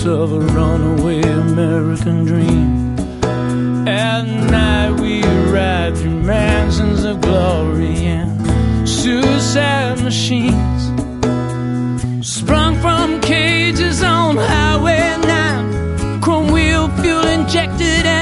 ghosts of a runaway American dream. At night we ride through mansions of glory and suicide machines, sprung from cages on Highway 9, chrome wheel fuel injected